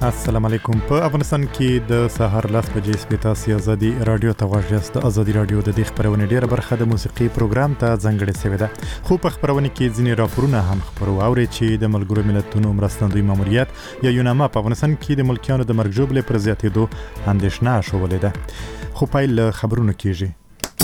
السلام علیکم. په افغانستان کې د سهار 10 بجې سپیتا سیاسي رادیو ته واجست د ازادي رادیو د دې خبرونه ډیره برخه د موسیقي پروګرام ته ځانګړې شوې ده. خو په خبرونه کې ځینې راپورونه هم خبرو اوري چې د ملګرو ملتونو مرستندوی ماموریت یا یوناما په افغانستان کې د ملکیانو د مرګ ژوبلې پر زیاتېدو اندېښنه شولې ده. خو پایل خبرونه کېږي.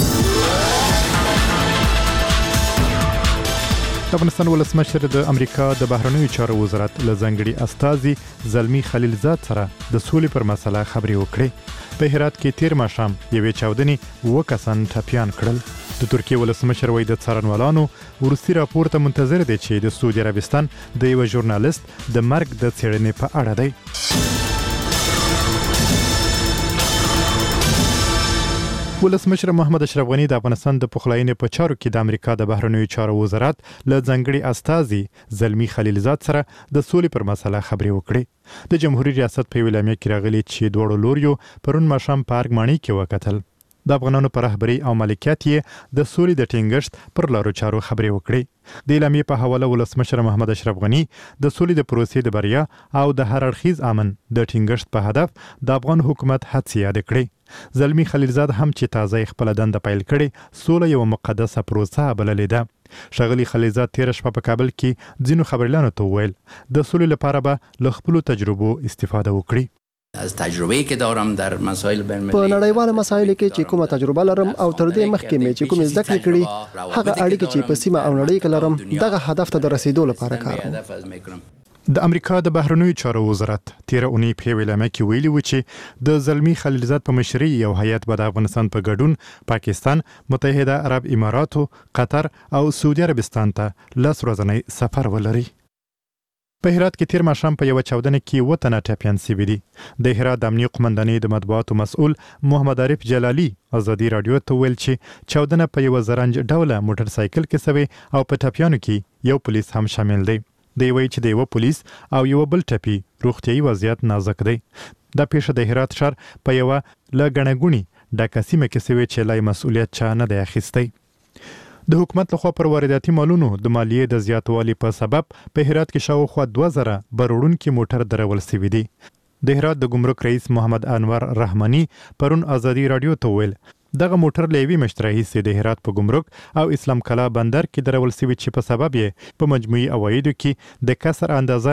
د افغانستان ولسمشر د امریکا د بهرنیو چارو وزارت له ځانګړي استازي زلمی خلیلزاد سره د سولې پر مسله خبرې وکړې. په هرات کې تیر ماښام یوې چاودنې وکسان ټپیان کړل. د ترکیه ولسمشر وایي د څارنوالانو ورستي راپور ته منتظر دي چې د سعودي عربستان د یو ژورنالیست د مرګ د څېړنې په اړه دی. ولسمشر محمد اشرف غنی د افغانستان د پخلاینې په چارو کې د امریکا د بهرنیو چارو وزارت له ځانګړي استازي زلمی خلیلزاد سره د سولې پر مسله خبرې وکړې. د جمهوریت ریاست په ویلامه کې راغلي چې دوړو لوریو پرون ماښام پارک مانی کې وکتل. د افغانانو پر رهبری او ملکیت یې د سولې د ټینګښت پر لارو چارو خبرې وکړې. د اعلامیې په حواله ولسمشر محمد اشرف غنی د سولې د پروسې د بریا او د هر اړخیز امن د ټینګښت په هدف د افغان حکومت هڅې یاد کړې. زلمی خلیلزاد هم چې تازه خپل دنده پیل کړي سوله یو مقدسه پروسه بللې ده. شغلی خلیلزاد تیر شپه په کابل کې ځینو خبرلانو ته وویل د سولې لپاره به له خپلو تجربو استفاده وکړي. از تجربه‌ای که دارم در مسائل بین‌المللی په نړیوال مسایلو کې چې کومه تجربه لرم او تر دې مخکې مې چې کومې زده کړې کړې هغه اړیکې چې په سیمه او نړۍ کې لرم دغه هدف ته د رسیدو لپاره کاروم. د امریکا د بهرنیو چارو وزارت تیر اونۍ په ویلامه کې ویلي و چې د زلمی خلیلزاد په مشرۍ یو هیئت به د افغانستان په ګډون پاکستان، متحده عرب اماراتو، قطر او سعودي عربستان ته 10 ورځنی سفر ولري. په هرات کې تیر ماښام په یو چاودنه کې وطن ټپیان شوي دي. د هرات د امنیه قومندانۍ د مطبوعاتو مسؤل محمد عارف جلالي ازادي رادیو ته ویل چې چاودنه په یو زرنج ډوله موټر سایکل کې شوی او په ټپیانو کې یو پولیس هم شامل دی. دی وایي چې د یو پولیس او یو بل ټپي روغتیايي وضعیت نازک دی. دا پیښه د هرات ښار په یو لګڼګونی ډکه سیمه کې شوې چې لای مسؤلیت چا نه دی اخیستی. د حکومت لخوا پر وارداتي مالونو د مالیې د زیاتوالي په سبب په هرات کې شاوخوا 2000 بروړونکي موټر درول شوي دي. د هرات د ګمرک رئیس محمد انور رحماني پرون ازادي رادیو ته ویل دغه موټر له یوې میاشتې راهیسې د هرات په ګمرک او اسلام کلا بندر کې درول شوي چې په سبب یې په مجموعي عوایدو کې د کسر اندازه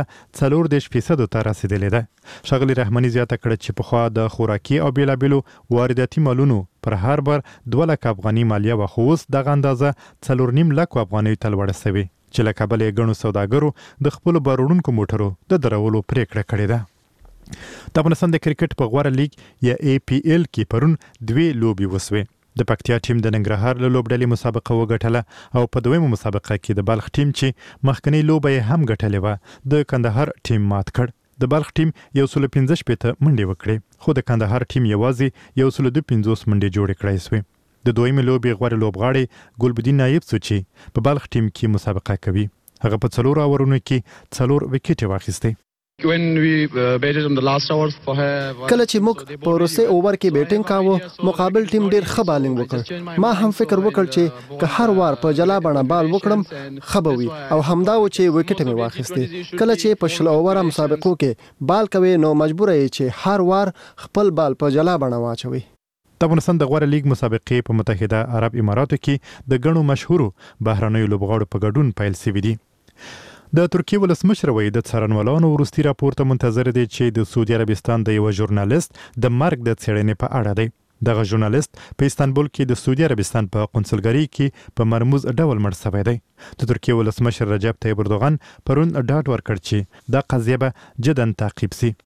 40% ته رسیدلې ده. ښاغلي رحماني زیاته کړه چې پخوا د خوراکي او بیلابیلو وارداتي مالونو پر هر بر 2 لک افغاني مالیه و، خو اوس دغه اندازه 4.5 لک افغانۍ ته لوړه شوې چې له کبله یې ګڼو سوداګرو د خپلو بروړونکو موټرو د درولو پریکړه کړې ده. د افغانستان د کرکټ په غوړه لیګ یا APL کې پرون 2 لوبي وسوي. د پکتیا ټیم د ننګرهار له لوبډلې مسابقه وګټله او په دویمه مسابقه کې د بلخ ټیم چې مخکنی لوبه یې هم ګټلې و د کندهار ټیم مات کړ. د بلخ ټیم 115 منډې وکړې خو د کندهار ټیم یوازې 152 منډې جوړې کړې سوې. د دویمه لوبې غوړه لوبغاړی ګلبدین نایب سو چې په بلخ ټیم کې مسابقه کوي هغه په 4 اورونو کې 4 وکټ واخیسته. کله چې موږ په وروستي اوور کې بیټینګ کاوه مقابل ټیم ډیر ښه بالینګ وکړ. ما هم فکر وکړ چې که هر وار په جلا بڼه بال وکړم ښه به وي او همدا و چې وکټ مې واخیسته. کله چې په شل اوور مسابقو کې بال کوي نو مجبور یې چې هر وار خپل بال په جلا بڼه واچوي. د افغانستان د غوړه لیګ مسابقې په متحده عرب اماراتو کې د ګڼو مشهورو بهرنیو لوبغاړو په ګډون پیل شوي دي. د ترکیه ولسمشر وایي د څارنوالانو ورستي راپور ته منتظر دي چې د سعودي عربستان د یو ژورنالیست د مرګ د څېړنې په اړه دی. دغه ژورنالیست په استانبول کې د سعودي عربستان په قونسلګرۍ کې په مرموز ډول مړ شوی دی. د ترکیه ولسمشر رجب طیب اردوغان پرون ډاډ ورکړ چې دا قضیه به جداً تعقیب شي.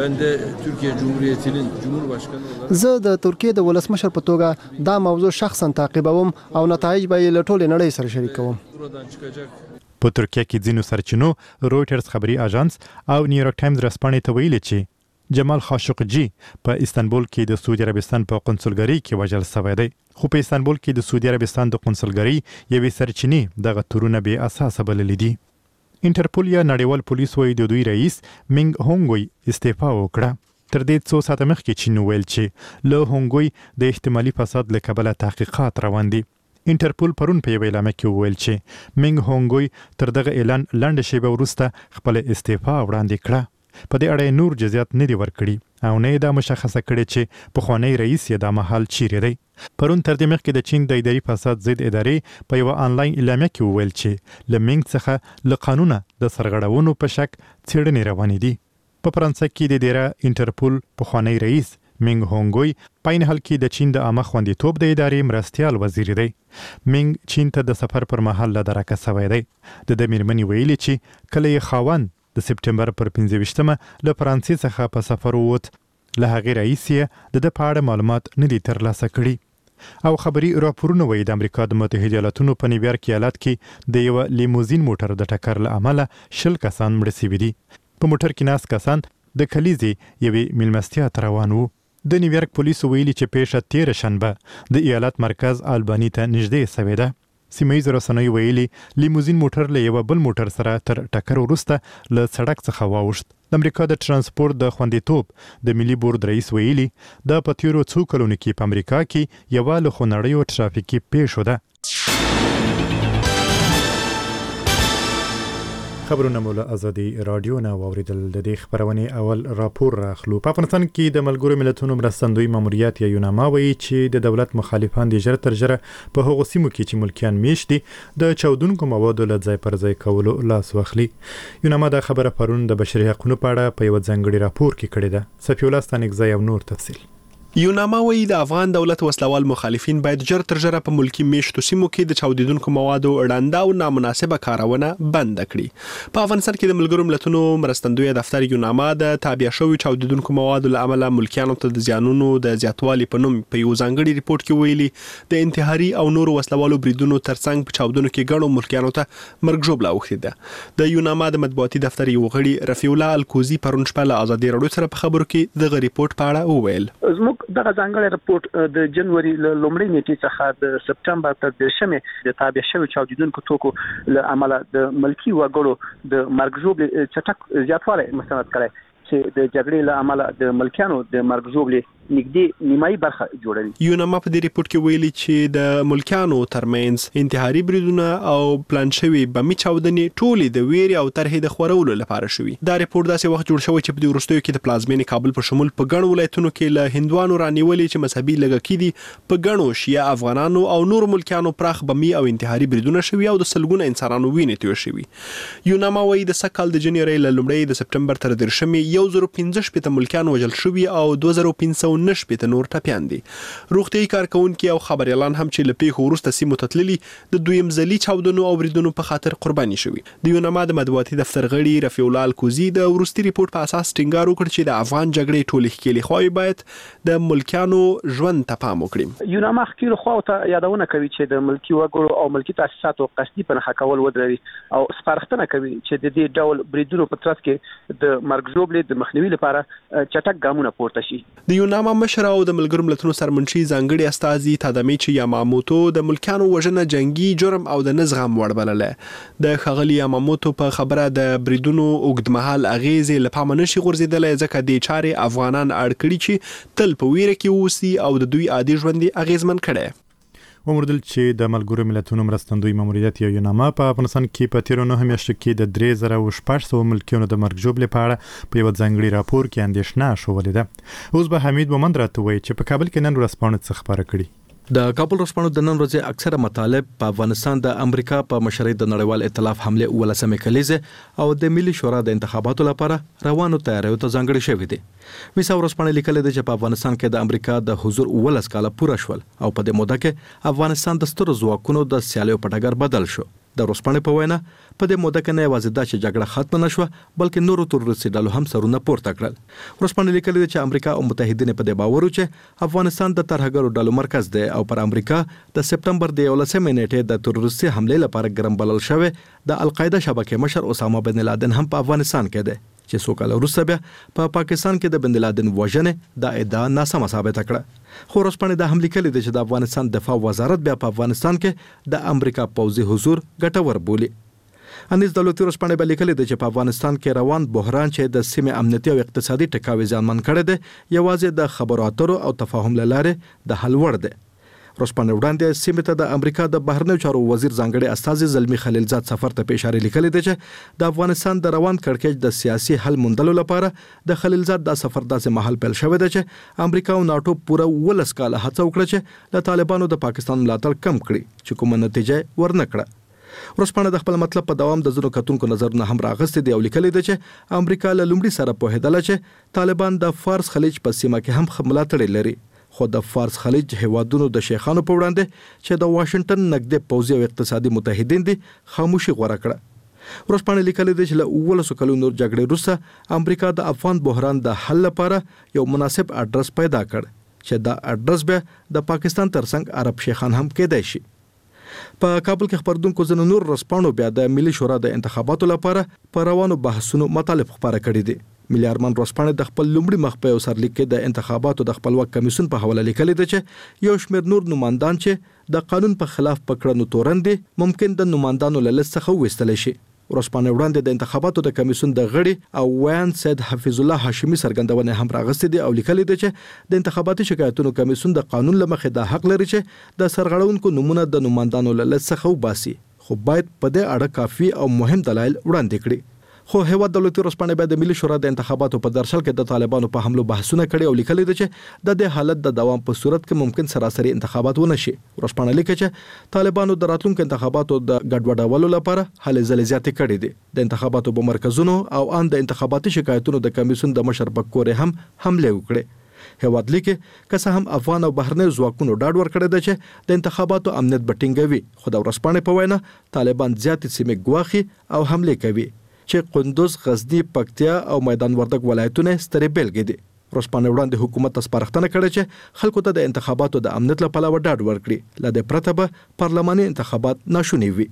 زه د ترکیه د ولسمشر په توګه دا موضوع شخصا تعقیبوم او نتایج به یې له ټولې نړۍ سره شریکوم. په ترکیه کې ځینو سرچینو رویټرز خبري اژانس او نیویارک ټایمز رسپانې ته ویلي چې جمال خاشقجي په استانبول کې د سعودي عربستان په قونسلګرۍ کې وژل شوی دی. خو په استانبول کې د سعودي عربستان د قونسلګرۍ یوې سرچینې دغه تورونه بې اساسه بللي دي. انټرپول یا نړیوال پولیس وایي د دوی رئیس منګ هونګوی استعفا وکړه. تر دې څو ساعته مخکې چین ویل چې له هونګوی د احتمالي فساد له کبله تحقیقات روان دي. انټرپول پرون په یو اعلامیه کې وویل چې منګ هونګوی تر دغه اعلان لنډه شیبه وروسته خپل استعفا وړاندې کړه. په دې اړه نور جزئیات نه دی ورکړي او نه دا مشخصه کړي چې پخوانی رئیس یې د محل چیرې دی. پرون تر دې مخکې د چین د اداري فساد ضد ادارې په یو آنلاین اعلامیه کې وویل چې له منګ څخه له قانونه د سرغړونو په شک څېړنې روانې دي. په فرانسه کې د دیره انټرپول پخوانی رئیس منګ هونګوی په عین حال کې د چین د عامه خوندیتوب د ادارې مرستیال وزیر دی. منګ چین ته د سفر پر مهال له درکه شوی دی. د میرمنې ویلي چې کله یې خاوند د سپټمبر پر 15مه له فرانسې څخه په سفر ووت، له هغې راهیسې د په اړه معلومات نه دي ترلاسه کړي. او خبري راپورونه وایي د امریکا د متحده ایالاتونو په نیویارک ایالت کې د یو لیموزین موټر د ټکر له امله 10 کسان مړه شوي دي. په موټر کې ناست کسان د کلیزې یوې میلمستیا ته روان وو. د نیویارک پولیسو ویلي چې پیښه 13 شنبه د ایالت مرکز آلبانی ته نږدې شوې ده. سیمه‌ییزو رسنیو ویلي لیموزین موټر له یو بل موټر سره تر ټکر وروسته له سړک څخه واوښت. د امریکا د ترانسپورت د خوندیتوب د ملي بورډ رئیس ویلي د په تیرو څو کلونو کې په امریکا کې یوه له خونړیو ټرافیکي پیښو ده. خبرونه مو له ازادي رادیو نه واوریدل. د دې خبرونې اول راپور راخلو. په افغانستان کې د ملګرو ملتونو مرستندوی ماموریت یا یوناما وایي چې د دولت مخالفان د ژر تر ژره په هغو سیمو کې چې ملکیان میشت دي د چاودونکو موادو له ځای پر ځای کولو لاس واخلي. یوناما دا خبره پرون د بشري حقوقو په اړه په یو ځانګړي راپور کې کړې ده. صفی الله ستانکزی او نور تفصیل. یوناما وایي د افغان دولت وسلوال مخالفین باید ژر تر ژره په ملکی میشتو سیمو کې د چاودیدونکو موادو ړنده او نامناسبه کارونه بند کړي. په افغانستان کې د ملګرو ملتونو مرستندوی دفتر یوناما د تابع شوی چاودیدونکو موادو له امله ملکیانو ته د زیانونو د زیاتوالي په نوم په یو ځانګړي ریپورت کې ویلي د انتحاري او نورو وسلوالو بریدونو ترڅنګ په چاودنو کې ګڼو ملکیانو ته مرګ ژوبله اوښتې ده. د یوناما د مطبوعاتي دفتر یو غړي رفیع الله الکوزي پرون شپه له ازادي رادیو سره په خبرو کې دغه ریپورت په اړه وویل. دغه ځانګړی راپورټ د جنوري لومړۍ نیټې څخه د سپټمبر تر 10مې د تابع شوی چاودیدونکو توکو له امله د ملکی وګړو د مرګ ژوبلې چټک زیاتوالی مستند کړی چې د جګړې له امله د ملکیانو د مرګ ژوبلې نږدې نیمایي برخه جوړوي. یوناما په دې ریپورت کې ویلي چې د ملکیانو ترمنځ انتحاري بریدونه او پلان شوی بمي چاودنې ټولې د ویري او طرحې د خورولو لپاره شوي. دا ریپورت داسې وخت جوړ شوی چې په دې وروستیو کې د پلازمینې کابل په شمول په ګڼو ولایتونو کې له هندوانو رانیولې چې مذهبي لږکي دي په ګڼو شیعه افغانانو او نور ملکیانو پراخ بمي او انتحاري بریدونه شوي او د سلګونه انسانانو وینې توی شوي. یوناما وایي د سکهال د جنوري له لومړۍ د سپټمبر تر 10مې 1015 ملکیان وژل شوي او 2500 نشپې نور ټپيان دي. روغتيایي کارکونکي او خبريالان هم چې له پیښو وروسته سیمو ته تللي د دویم ځلي چاودنو او بریدونو په خاطر قرباني شوي. د یوناما د مطبوعاتي دفتر غړي رفیع الله الکوزي د وروستي ریپورت په اساس ټینګار وکړ چې د افغان جګړې ټولې ښکېلې خواوې باید د ملکیانو ژوند ته پام وکړي. یوناما ښکېلو خواو ته یادونه کوي چې د ملکی وګړو او ملکی تاسیساتو قصدي پنهخه کول ودروي او سپارښتنه کوي چې د دې ډول بریدونو په ترڅ کې د مرګ ژوبلې د مخنیوي لپاره چټک ګامونه پورته شي. د یوناما مشر او د ملګرو ملتونو سرمنشي ځانګړي استازي تادامیچ یاماموتو د ملکیانو وژنه جنگي جرم او د نزغم وړ بلله. د ښاغلي یاماموتو په خبره د بریدونو اوږدمهال اغیزې له پامه نشي غورځېدلی ځکه دې چارې افغانان اړ کړي چې تل په ویره کې اوسي او د دوی عادي ژوند اغیزمن کړي. وموردل چې د ملګرو ملتونو مرستندوی ماموریت یا یوناما په افغانستان کې په تیرو 9 میاشتو کې د 3600 ملکیانو د مرګ ژوبلې په اړه په یو ځانګړي راپور کې اندېښنه شولې ده. اوس به حمید مومند راته وایي چې په کابل کې نن ورځ پاڼه څه خبره کړي. د کابل ورځپاڼو د نن ورځې اکثره مطالب په افغانستان د امریکا په مشرۍ د نړیوال ائتلاف حمله 18 کلیزه او د ملي شورا د انتخاباتو لپاره روانو تیاریو ته ځانګړي شوې دي. ویسا ورځپاڼه لیکلې ده چې په افغانستان کې د امریکا د حضور 18 کاله پوره شول او په دې موده کې افغانستان د سترو ځواکونو د سیالیو په ډګر بدل شو. د ورځپاڼې په وینا په دې موده کې نه یوازې دا چې جګړه ختم نشوه بلکې نورو تروریستي ډلو هم سرونه پورته کړل. ورځپاڼې لیکلي ده چې امریکا او متحدین په دې باور چې افغانستان د ترهګرو ډلو مرکز دی او پر امریکا د سپټمبر د 11 نیټې د تروریستي حمله لپاره ګرم بلل شوی د القاعده شبکې مشر اسامه بن لادن هم په افغانستان کې دی چې څو کال وروسته بیا په پاکستان کې د بن لادن وژنې د ادعا ناسمه ثابته کړه. خو ورځپاڼې دا هم لیکلي ده چې د افغانستان دفاع وزارت بیا په افغانستان کې د امریکا پوځي حضور ګټور بولي. انیس دولتي ورځپاڼې به لیکلي ده چې په افغانستان کې روان بحران چې د سیمې امنیتي او اقتصادي ټکاوي زیانمن کړی دی یوازې د خبرو اترو او تفاهم له لارې د حل وړ دی. روسپانه وړاندې سیمه ته د امریکا د بهرنیو چارو وزیر ځانګړي استاذ زلمی خلیلزاد سفر ته اشاره لیکلې ده چې د افغانستان د روان کړکېچ د سیاسي حل موندلو لپاره د خلیلزاد د سفر داسې محل پیل شوی دی چې امریکا او ناتو پوره 19 کاله هڅه وکړه چې د طالبانو د پاکستان ملاتړ کم کړي چې کومه نتیجه ورنکړه روسپانه د خپل مطلب په دوام د زړه کتونکو نظرونه هم راغستې دی او لیکلې ده چې امریکا له لومړي سره په هدل چې طالبان د فارس خلیج په سیمه کې هم ملاتړ لري خو د فارس خلیج هیوادونو د شیخانو په وړاندې چې د واشنگټن نږدې پوځي او اقتصادي متحدین دي خاموشي غوړه کړه روسپانه لیکلي دی چې له 19 کلونو جګړې وروسته امریکا د افغان بحران د حل لپاره یو مناسب اډرس پیدا کړ چې دا اډرس به د پاکستان ترڅنګ عرب شیخان هم کېدای شي په کابل کې خبردونکو ځنو نور رسپانو بیا د ملي شورا د انتخاباتو لپاره په روانو بحثونو مطالب خبره کړي دي ملي ارمان روسپانه د خپل لومړي مخ په سرلیک کې د انتخاباتو د خپلواک کمیسیون په حواله لیکلي دی چې یو شمېر نور نمائندان چې د قانون په خلاف پکړنو تورن دي ممکن د نمائندانو له لست څخه وستل شي روسپانه وړاندې د انتخاباتو د کمیسیون د غړي او ویان سید حفیظ الله هاشمی سرګندونه هم راغستې دي او لیکلي دی چې د انتخاباتي شکایتونو کمیسیون د قانون لمخې د حق لري چې د سرغړونکو نمونه د نمائندانو له لست څخه وباسي خو باید په دې اړه کافي او مهم دلایل وړاندې کړي خو هیواد دولتي روسپانه به د ملي شورا د انتخاباتو په درشل کې د طالبانو په حملو بحثونه کړي او لیکلي دي چې د دې حالت د دوام په صورت کې ممکن سراسري انتخابات ونه شي روسپانه لیکي چې طالبانو د راتلونکو انتخاباتو د ګډوډولو لپاره هلې ځلې زیاتې کړې دي د انتخاباتو په مرکزونو او ان د انتخاباتي شکایتونو د کمیسیون د مشر په کور هم حمله وکړي هیواد لیکي که څه هم افغان او بهرنی ځواکونو ډاډ ورکړی دی چې د انتخاباتو امنیت به ټینګوي خو د ورځپاڼې په وینا طالبان زیاتې سیمې ګواښي او حمله کوي چې قندوز، غزنی، پکتیا او میدان وردګ ولایتونه سترې بیلګې دي روسپانه وړاندې حکومت ته سپارښتنه کړې چې خلکو ته د انتخاباتو د امنیت لپاره ډاډ ورکړي له دې پرته به پارلماني انتخابات ناشوني وي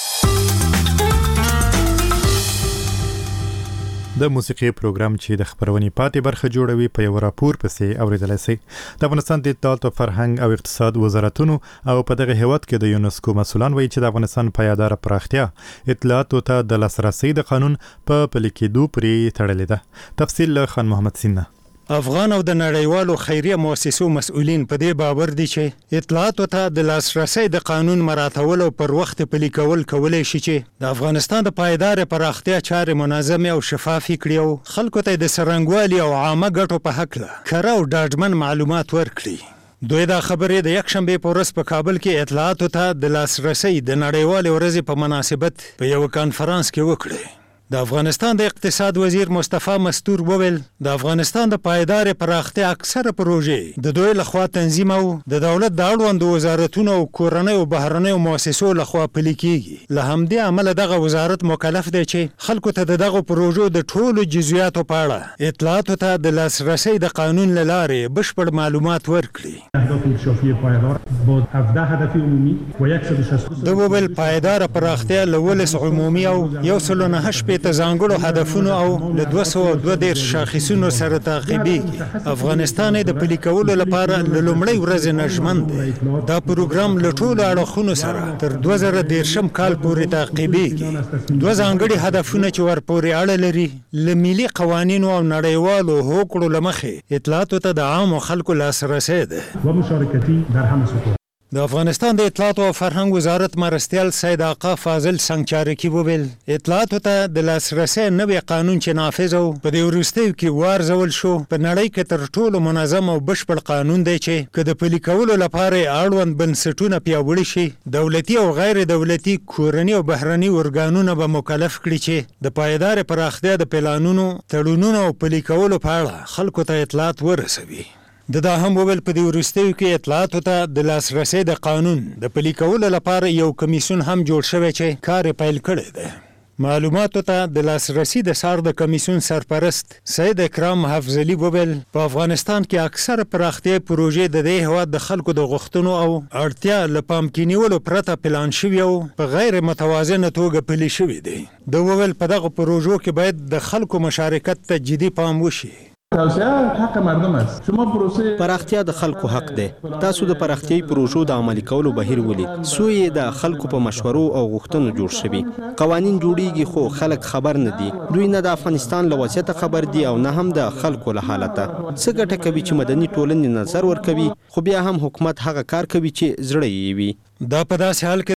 د موسیقي پروګرام چې د خبرونې پاتې برخه جوړوي په یو راپور پسې اوریدلای شي د افغانستان د اطلاعات او فرهنګ او اقتصاد وزارتونو او په دغه هیواد کې د یونسکو مسولان وایي چې د افغانستان پایدار پراختیا اطلاعاتو ته د لاسرسي د قانون په پلي کېدو پورې تړلې ده تفصیل له خان محمد سینا افغان او د نړیوالو خیریه مؤسسو مسؤلین په دې باور دي چې اطلاعاتو ته د لاسرسي د قانون مراعاتول او پر وخت پلي کول کولای شي چې د افغانستان د پایدار پراختیا چارې منظمه او شفافي کړي او خلکو ته د سرنګوالي او عامه ګټو په حق له کره او ډاډمن معلومات ورکړي دوی دا خبرې د یکشنبه په ورځ په کابل کې اطلاعاتو ته د لاسرسي د نړیوال ورځ په مناسبت په یو کانفرنس کې وکړي د افغانستان د اقتصاد وزیر مصطفی مستور وویل د افغانستان د پایدار پراختیا اکثره پروژې د دوی لخوا تنظیم او د دولت د اړوند وزارتونو او کورنۍ او بهرنۍ مؤسسو لخوا پلي کیږي له همدې امله دغه وزارت مکلف دی چې خلکو ته دغه پروژو د ټولو جزئیاتو په اړه اطلاعاتو ته د لاسرسي د قانون له لارې بشپړ معلومات ورکړي د وویل پایدار پراختیا له 19 عمومي او 109 ته ځانګړو هدفونو او له 202 شاخصونو سره تعقیبېږي افغانستان د پلي کولو لپاره له لومړۍ ورځې نه ژمن دی دا پروګرام له ټولو اړخونو سره تر 2013 کال پورې تعقیبېږي دوه ځانګړي هدفونه چې ورپورې اړه لري له ملي قوانینو او نړیوالو حقوقو له مخې اطلاعاتو ته د عامو خلکو لاسرسی ده د افغانستان د اطلاعات او فرهنګ وزارت مرستیال سید آقا فاضل سنگچارکی وویل اطلاعاتو ته د لاسرسي نوې قانون چې نافذ او په دې وروستیو کې وارزول شو په نړۍ کې تر ټولو منظم او بشپړ قانون دی چې که د پلي کولو لپاره اړوند بنسټونه پیاوړي شي دولتي او غیر دولتي کورني او بهرني ارګانونه به مکلف کړي چې د پایدار پراختیا د پلانونو تړونونو او پلي کولو په اړه خلکو ته اطلاعات ورسوي دا هم وویل په دې وروستیو کې اطلاعاتو ته د لاسرسي د قانون د پلي کولو لپاره یو کمیسیون هم جوړ شوی چې کار پیل کړی دی معلوماتو ته د لاسرسي د سار د کمیسیون سرپرست سید اکرام حفظلی وویل په افغانستان کې اکثر پراختیا پروژې د دې هیواد د خلکو د غوښتنو او اړتیا له پام کې نیولو پرته پلان شوي او په غیر متوازنه توګه پلي شوي دي د وویل په دغه پروژو کې باید د خلکو مشارکت ته جدي پام وشي پراختیا د خلکو حق دی. تاسو د پراختیايي پروژو د عملي کولو بهیر ولید. سوی د خلکو په مشورو او غوښتنو جوړ شوي. قوانین جوړیږي خو خلک خبر نه دي. دوی نه د افغانستان له وضعیت خبر دي او نه هم د خلکو له حالته. څه ګټه کوي چې مدني ټولنې نظر ورکوي خو بیا هم حکومت هغه کار کوي چې زړه یې وي. دا په داسې حال کې